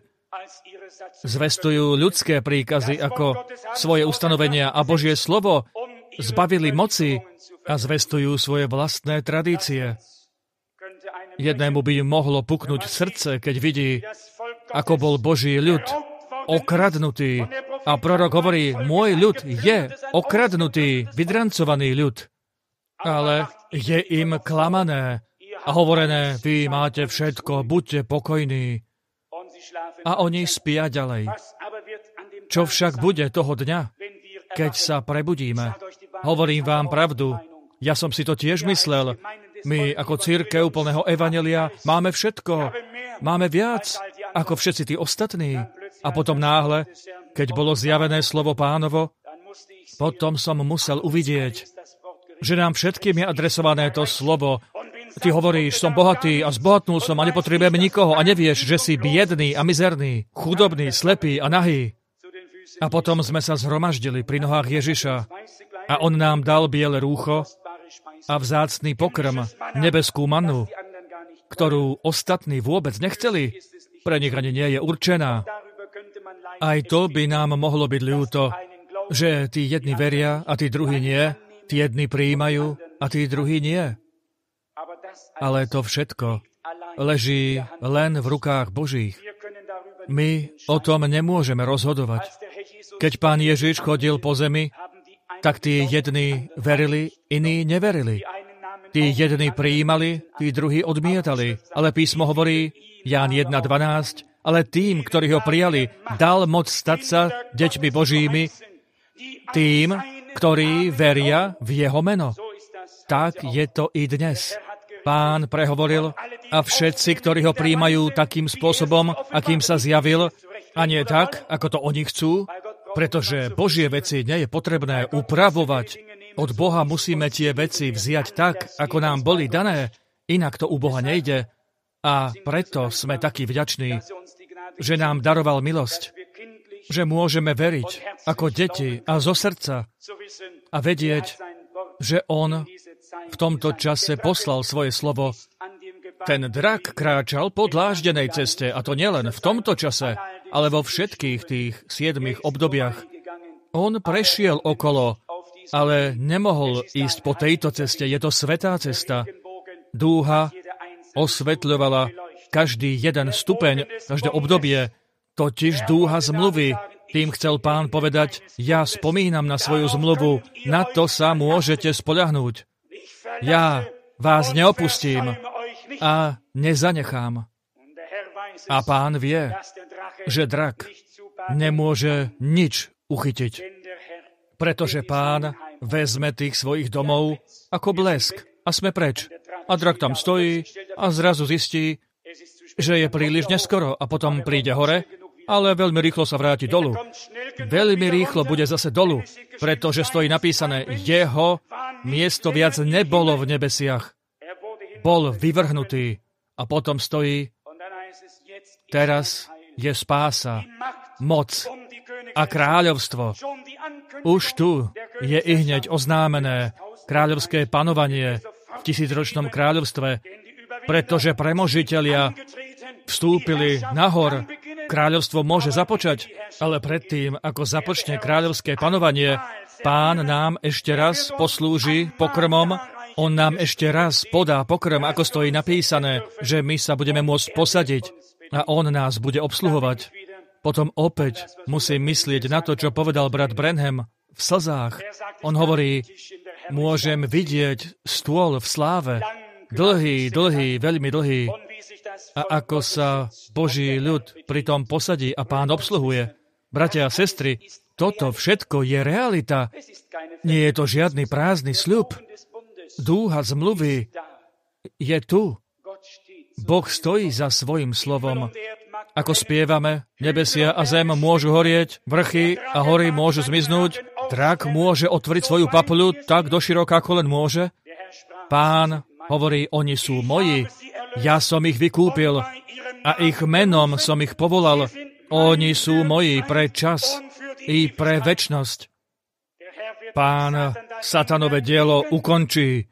zvestujú ľudské príkazy ako svoje ustanovenia a Božie slovo zbavili moci a zvestujú svoje vlastné tradície. Jednému by mohlo puknúť srdce, keď vidí, ako bol Boží ľud okradnutý. A prorok hovorí, môj ľud je okradnutý, vydrancovaný ľud. Ale je im klamané a hovorené, vy máte všetko, buďte pokojní. A oni spia ďalej. Čo však bude toho dňa, keď sa prebudíme? Hovorím vám pravdu, ja som si to tiež myslel. My ako cirkev plného evanjelia máme všetko, máme viac ako všetci tí ostatní. A potom náhle, keď bolo zjavené slovo Pánovo, potom som musel uvidieť, že nám všetkým je adresované to slovo. Ty hovoríš, som bohatý a zbohatnul som a nepotrebujem nikoho a nevieš, že si biedný a mizerný, chudobný, slepý a nahý. A potom sme sa zhromaždili pri nohách Ježiša a on nám dal biele rúcho a vzácny pokrm, nebeskú mannu, ktorú ostatní vôbec nechceli. Pre nich ani nie je určená. Aj to by nám mohlo byť ľúto, že tí jedni veria a tí druhí nie. Tí jedni prijímajú a tí druhí nie. Ale to všetko leží len v rukách Božích. My o tom nemôžeme rozhodovať. Keď Pán Ježiš chodil po zemi, tak tí jedni verili, iní neverili. Tí jedni prijímali, tí druhí odmietali. Ale písmo hovorí, Ján jedna dvanásť, ale tým, ktorí ho prijali, dal moc stať sa deťmi Božími, tým, ktorí veria v jeho meno. Tak je to i dnes. Pán prehovoril a všetci, ktorí ho prijímajú takým spôsobom, akým sa zjavil, a nie tak, ako to oni chcú, pretože Božie veci nie je potrebné upravovať. Od Boha musíme tie veci vziať tak, ako nám boli dané, inak to u Boha nejde. A preto sme takí vďační, že nám daroval milosť, že môžeme veriť ako deti a zo srdca a vedieť, že on v tomto čase poslal svoje slovo Ten drak kráčal po dláždenej ceste, a to nielen v tomto čase, ale vo všetkých tých siedmých obdobiach. On prešiel okolo, ale nemohol ísť po tejto ceste. Je to svätá cesta. Dúha osvetľovala každý jeden stupeň, každé obdobie, totiž dúha zmluvy. Tým chcel Pán povedať, ja spomínam na svoju zmluvu, na to sa môžete spoľahnúť. Ja vás neopustím a nezanechám. A Pán vie, že drak nemôže nič uchytiť, pretože Pán vezme tých svojich domov ako blesk a sme preč. A drak tam stojí a zrazu zistí, že je príliš neskoro a potom príde hore, ale veľmi rýchlo sa vráti dolu. Veľmi rýchlo bude zase dolu, pretože stojí napísané, jeho miesto viac nebolo v nebesiach. Bol vyvrhnutý a potom stojí, teraz je spása, moc a kráľovstvo. Už tu je ihneď oznámené kráľovské panovanie v tisícročnom kráľovstve, pretože premožitelia vstúpili nahor. Kráľovstvo môže započať, ale predtým, ako započne kráľovské panovanie, Pán nám ešte raz poslúži pokrmom, on nám ešte raz podá pokrm, ako stojí napísané, že my sa budeme môcť posadiť a on nás bude obsluhovať. Potom opäť musím myslieť na to, čo povedal brat Branham v slzách. On hovorí, môžem vidieť stôl v sláve, dlhý, dlhý, veľmi dlhý, a ako sa Boží ľud pritom posadí a Pán obsluhuje. Bratia a sestry, toto všetko je realita. Nie je to žiadny prázdny sľub. Dúha zmluvy je tu. Boh stojí za svojim slovom. Ako spievame, nebesia a zem môžu horieť, vrchy a hory môžu zmiznúť, drak môže otvoriť svoju papuľu tak doširoka, ako len môže. Pán hovorí, oni sú moji, ja som ich vykúpil a ich menom som ich povolal. Oni sú moji pre čas i pre večnosť. Pán satanové dielo ukončí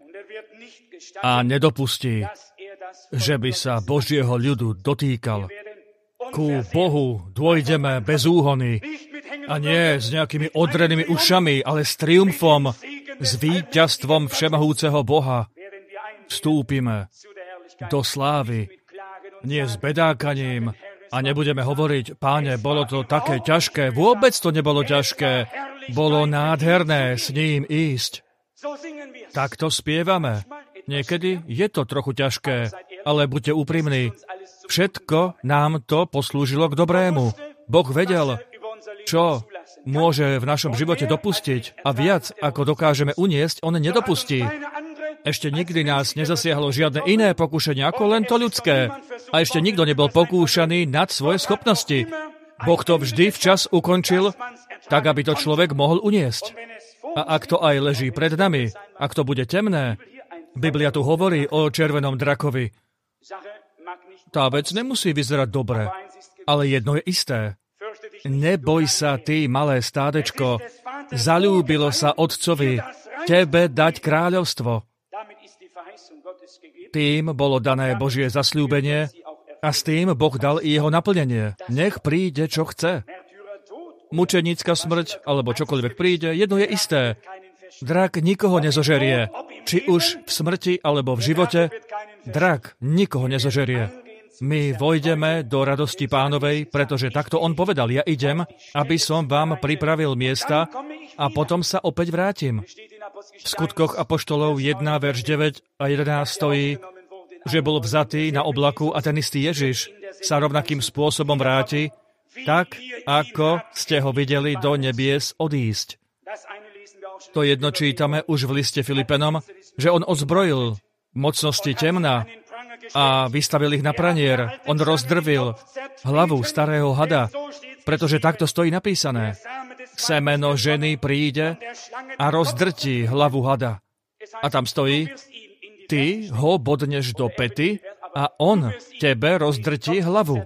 a nedopustí, že by sa Božieho ľudu dotýkal. Ku Bohu dôjdeme bez úhony a nie s nejakými odrenými ušami, ale s triumfom, s víťazstvom všemohúceho Boha. Vstúpime do slávy, nie s bedákaním a nebudeme hovoriť, Páne, bolo to také ťažké. Vôbec to nebolo ťažké. Bolo nádherné s ním ísť. Takto spievame. Niekedy je to trochu ťažké, ale buďte úprimní. Všetko nám to poslúžilo k dobrému. Boh vedel, čo môže v našom živote dopustiť a viac, ako dokážeme uniesť, on nedopustí. Ešte nikdy nás nezasiahlo žiadne iné pokušenie, ako len to ľudské. A ešte nikto nebol pokúšaný nad svoje schopnosti. Boh to vždy včas ukončil, tak, aby to človek mohol uniesť. A ak to aj leží pred nami, ak to bude temné, Biblia tu hovorí o červenom drakovi. Tá vec nemusí vyzerať dobre, ale jedno je isté. Neboj sa, ty, malé stádečko, zaľúbilo sa Otcovi tebe dať kráľovstvo. Tým bolo dané Božie zasľúbenie a s tým Boh dal i jeho naplnenie. Nech príde, čo chce. Mučenická smrť, alebo čokoľvek príde, jedno je isté. Drak nikoho nezožerie. Či už v smrti, alebo v živote, drak nikoho nezožerie. My vojdeme do radosti Pánovej, pretože takto on povedal, ja idem, aby som vám pripravil miesta a potom sa opäť vrátim. V skutkoch apoštolov jeden, verš deväť a jedenásť stojí, že bol vzatý na oblaku a ten istý Ježiš sa rovnakým spôsobom vráti, tak ako ste ho videli do nebies odísť. To jedno čítame už v liste Filipenom, že on odzbrojil mocnosti temna a vystavil ich na pranier. On rozdrvil hlavu starého hada, pretože takto stojí napísané. Semeno ženy príde a rozdrtí hlavu hada. A tam stojí, ty ho bodneš do pety a on tebe rozdrtí hlavu.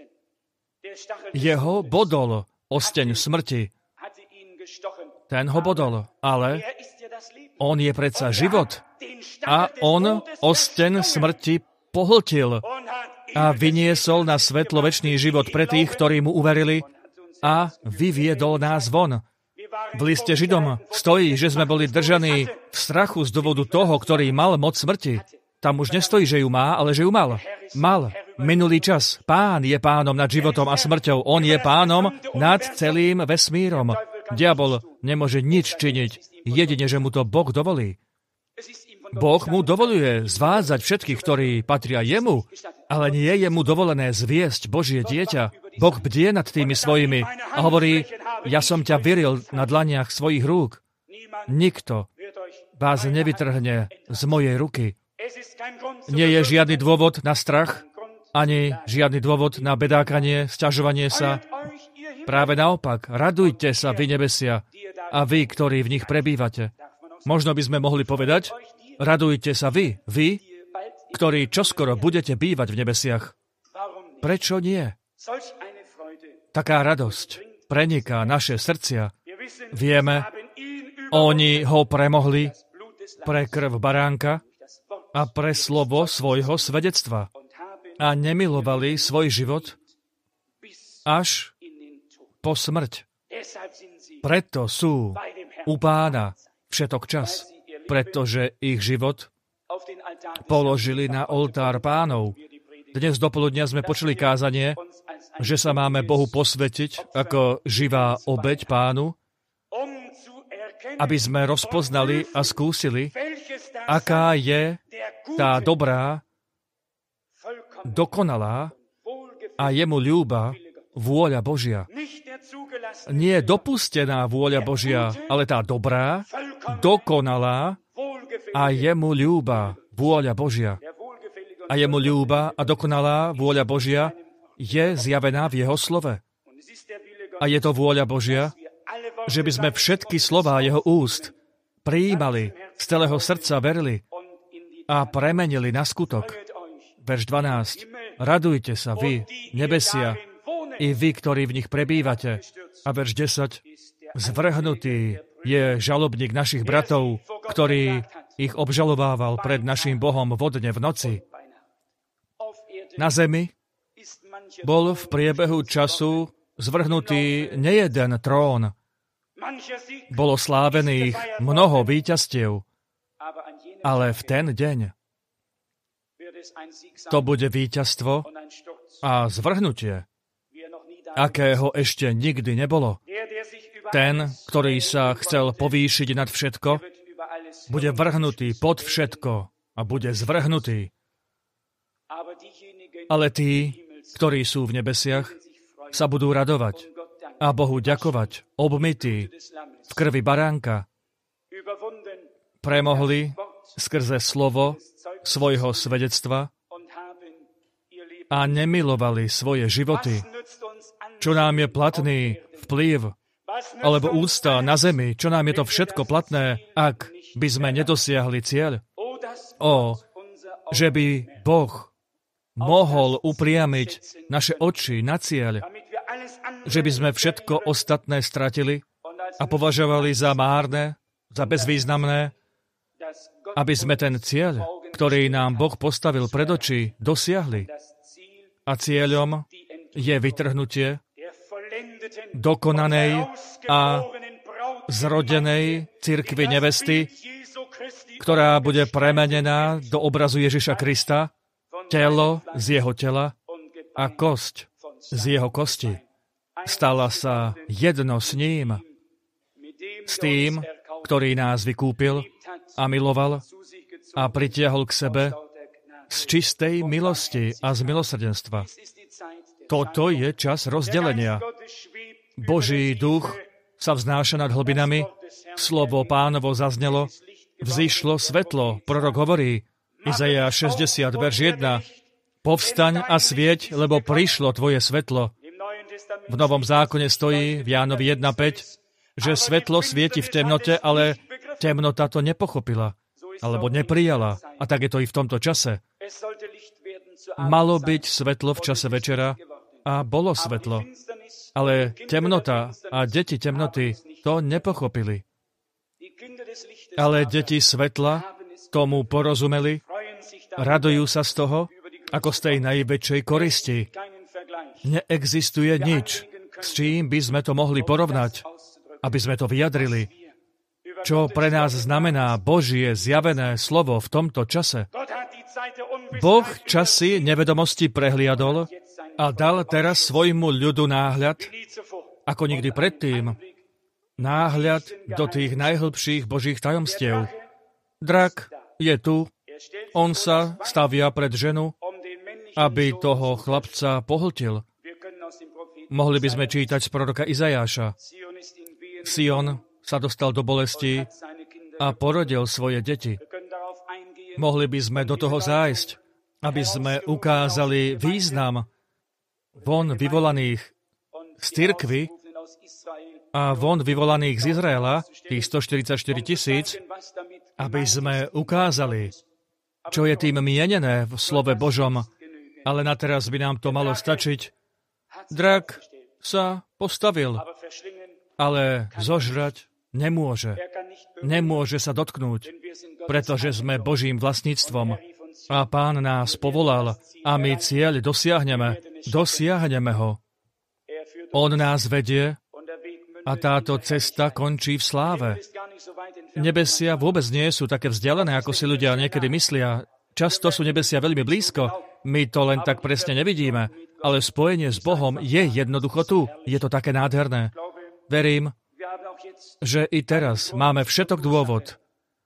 Jeho bodol osteň smrti. Ten ho bodol, ale on je predsa život a on osteň smrti pohltil a vyniesol na svetlo večný život pre tých, ktorí mu uverili a vyviedol nás von. V liste Židom stojí, že sme boli držaní v strachu z dôvodu toho, ktorý mal moc smrti. Tam už nestojí, že ju má, ale že ju mal. Mal. Minulý čas. Pán je pánom nad životom a smrťou. On je pánom nad celým vesmírom. Diabol nemôže nič činiť, jedine, že mu to Boh dovolí. Boh mu dovoluje zvádzať všetkých, ktorí patria jemu, ale nie je mu dovolené zviesť Božie dieťa. Boh bdie nad tými svojimi a hovorí, ja som ťa vyril na dlaniach svojich rúk. Nikto vás nevytrhne z mojej ruky. Nie je žiadny dôvod na strach, ani žiadny dôvod na bedákanie, sťažovanie sa. Práve naopak, radujte sa, vy nebesia, a vy, ktorí v nich prebývate. Možno by sme mohli povedať, radujte sa vy, vy, ktorí čoskoro budete bývať v nebesiach. Prečo nie? Taká radosť preniká naše srdcia. Vieme, oni ho premohli pre krv baránka a pre slovo svojho svedectva a nemilovali svoj život až po smrť. Preto sú u Pána všetok čas, pretože ich život položili na oltár Pánov. Dnes dopoludnia sme počuli kázanie, že sa máme Bohu posvetiť ako živá obeť Pánu, aby sme rozpoznali a skúsili, aká je tá dobrá, dokonalá a jemu ľúba vôľa Božia. Nie dopustená vôľa Božia, ale tá dobrá, dokonalá a jemu ľúba vôľa Božia. A jemu ľúba a dokonalá vôľa Božia je zjavená v jeho slove. A je to vôľa Božia, že by sme všetky slová jeho úst prijímali, z celého srdca verili a premenili na skutok. Verš dvanásť. Radujte sa vy, nebesia, i vy, ktorí v nich prebývate. A verš desať. Zvrhnutý je žalobník našich bratov, ktorý ich obžalovával pred naším Bohom vodne v noci. Na zemi bol v priebehu času zvrhnutý nejeden trón. Bolo slávených mnoho víťazstiev, ale v ten deň to bude víťazstvo a zvrhnutie, akého ešte nikdy nebolo. Ten, ktorý sa chcel povýšiť nad všetko, bude vrhnutý pod všetko a bude zvrhnutý. Ale tí, ktorí sú v nebesiach, sa budú radovať a Bohu ďakovať, obmytí v krvi baránka, premohli skrze slovo svojho svedectva a nemilovali svoje životy. Čo nám je platný vplyv alebo úcta na zemi, čo nám je to všetko platné, ak by sme nedosiahli cieľ? O, že by Boh mohol upriamiť naše oči na cieľ, že by sme všetko ostatné stratili a považovali za márne, za bezvýznamné, aby sme ten cieľ, ktorý nám Boh postavil pred oči, dosiahli. A cieľom je vytrhnutie dokonanej a zrodenej cirkvi nevesty, ktorá bude premenená do obrazu Ježiša Krista, telo z jeho tela a kosť z jeho kosti. Stala sa jedno s ním, s tým, ktorý nás vykúpil a miloval a pritiahol k sebe z čistej milosti a z milosrdenstva. Toto je čas rozdelenia. Boží duch sa vznáša nad hlbinami, slovo Pánovo zaznelo, vzišlo svetlo, prorok hovorí, Izaiáš šesťdesiat, verš jeden. Povstaň a svieť, lebo prišlo tvoje svetlo. V Novom zákone stojí v Jánovi jeden päť, že svetlo svieti v temnote, ale temnota to nepochopila, alebo neprijala. A tak je to i v tomto čase. Malo byť svetlo v čase večera a bolo svetlo. Ale temnota a deti temnoty to nepochopili. Ale deti svetla tomu porozumeli, radujú sa z toho ako z tej najväčšej koristi. Neexistuje nič, s čím by sme to mohli porovnať, aby sme to vyjadrili. Čo pre nás znamená Božie zjavené slovo v tomto čase? Boh časy nevedomosti prehliadol a dal teraz svojmu ľudu náhľad, ako nikdy predtým, náhľad do tých najhlbších Božích tajomstiev. Drak je tu, on sa stavia pred ženu, aby toho chlapca pohltil. Mohli by sme čítať z proroka Izajáša. Sion sa dostal do bolesti a porodil svoje deti. Mohli by sme do toho zájsť, aby sme ukázali význam von vyvolaných z cirkvi a von vyvolaných z Izraela, tých stoštyridsaťštyri tisíc, aby sme ukázali, čo je tým mienené v slove Božom, ale na teraz by nám to malo stačiť. Drak sa postavil, ale zožrať nemôže. Nemôže sa dotknúť, pretože sme Božím vlastníctvom a Pán nás povolal a my cieľ dosiahneme. Dosiahneme ho. On nás vedie a táto cesta končí v sláve. Nebesia vôbec nie sú také vzdialené, ako si ľudia niekedy myslia. Často sú nebesia veľmi blízko. My to len tak presne nevidíme, ale spojenie s Bohom je jednoducho tu. Je to také nádherné. Verím, že i teraz máme všetok dôvod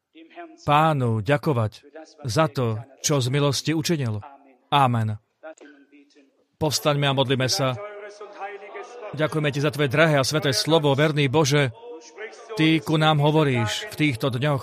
Pánu ďakovať za to, čo z milosti učinil. Amen. Povstaňme a modlíme sa. Ďakujeme Ti za Tvoje drahé a sveté slovo, verný Bože. Ty ku nám hovoríš v týchto dňoch.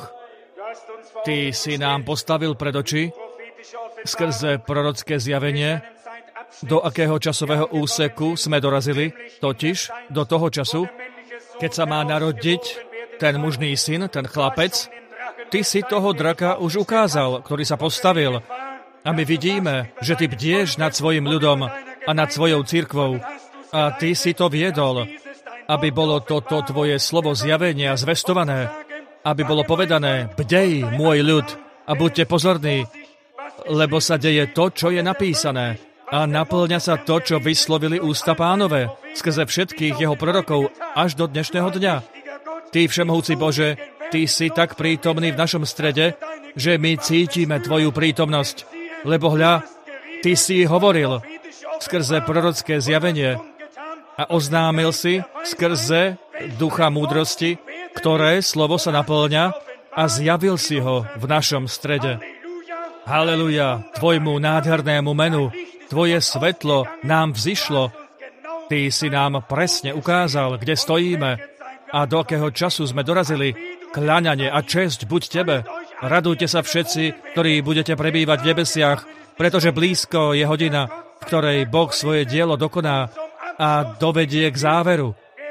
Ty si nám postavil pred oči skrze prorocké zjavenie, do akého časového úseku sme dorazili, totiž do toho času, keď sa má narodiť ten mužný syn, ten chlapec. Ty si toho draka už ukázal, ktorý sa postavil. A my vidíme, že Ty bdieš nad svojim ľudom a nad svojou cirkvou. A Ty si to viedol, aby bolo toto Tvoje slovo zjavenia zvestované, aby bolo povedané, bdej, môj ľud, a buďte pozorní, lebo sa deje to, čo je napísané. A naplňa sa to, čo vyslovili ústa Pánové, skrze všetkých jeho prorokov až do dnešného dňa. Ty, Všemohúci Bože, Ty si tak prítomný v našom strede, že my cítime Tvoju prítomnosť. Lebo hľa, Ty si hovoril skrze prorocké zjavenie a oznámil si skrze ducha múdrosti, ktoré slovo sa naplňa, a zjavil si ho v našom strede. Haleluja, Tvojmu nádhernému menu. Tvoje svetlo nám vzišlo. Ty si nám presne ukázal, kde stojíme a do akého času sme dorazili. Kľaňanie a česť buď Tebe. Radujte sa všetci, ktorí budete prebývať v nebesiach, pretože blízko je hodina, v ktorej Boh svoje dielo dokoná a dovedie k záveru.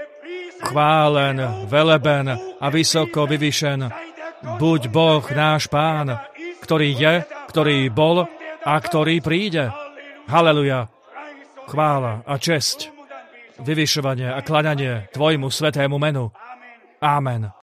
Chválen, veleben a vysoko vyvyšen buď Boh náš Pán, ktorý je, ktorý bol a ktorý príde. Haleluja. Chvála a česť, vyvyšovanie a kľaňanie Tvojmu svetému menu. Amen.